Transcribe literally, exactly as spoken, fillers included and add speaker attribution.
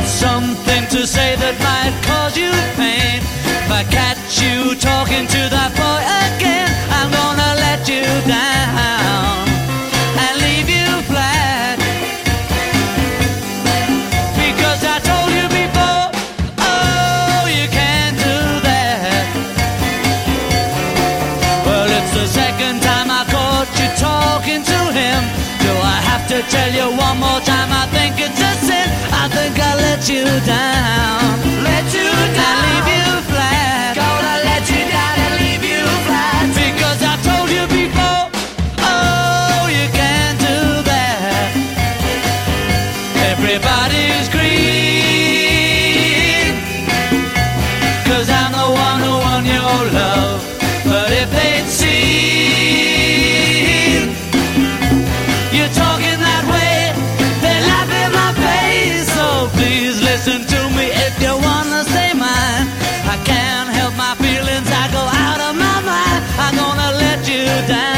Speaker 1: something to say that might cause you pain. If I catch you talking to that boy again, I'm gonna let you down and leave you flat. Because I told you before, oh, you can't do that. Well, it's the second time I caught you talking to him. Do I have to tell you one more time? I think it's a sin. I think I let you down, let you down, and leave you flat. Gonna let you down and leave you flat. Because I told you before, oh, you can't do that. Everybody's green, 'cause I'm the one who won your love. But if they'd seen you talking that way, they'd laugh in my face. So please listen to me if you wanna say mine. I can't help my feelings, I go out of my mind. I'm gonna let you down.